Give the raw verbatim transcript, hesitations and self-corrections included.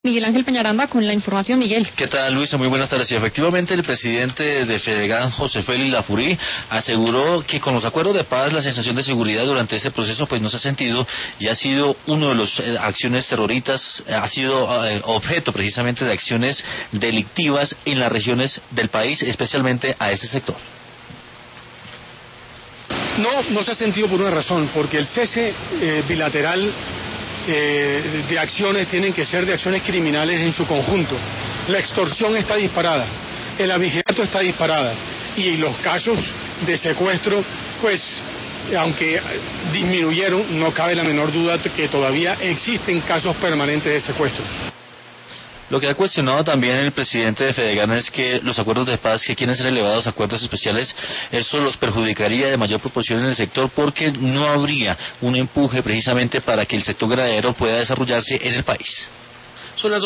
Miguel Ángel Peñaranda con la información. Miguel. ¿Qué tal, Luisa? Muy buenas tardes. Y efectivamente, el presidente de Fedegan, José Félix Lafurí, aseguró que con los acuerdos de paz la sensación de seguridad durante este proceso pues no se ha sentido y ha sido uno de las eh, acciones terroristas, eh, ha sido eh, objeto precisamente de acciones delictivas en las regiones del país, especialmente a ese sector. No, no se ha sentido por una razón, porque el cese eh, bilateral eh, de acciones tienen que ser de acciones criminales en su conjunto. La extorsión está disparada, el abigeato está disparada y los casos de secuestro, pues, aunque disminuyeron, no cabe la menor duda que todavía existen casos permanentes de secuestros. Lo que ha cuestionado también el presidente de Fedegan es que los acuerdos de paz que quieren ser elevados a acuerdos especiales, eso los perjudicaría de mayor proporción en el sector porque no habría un empuje precisamente para que el sector ganadero pueda desarrollarse en el país. Son las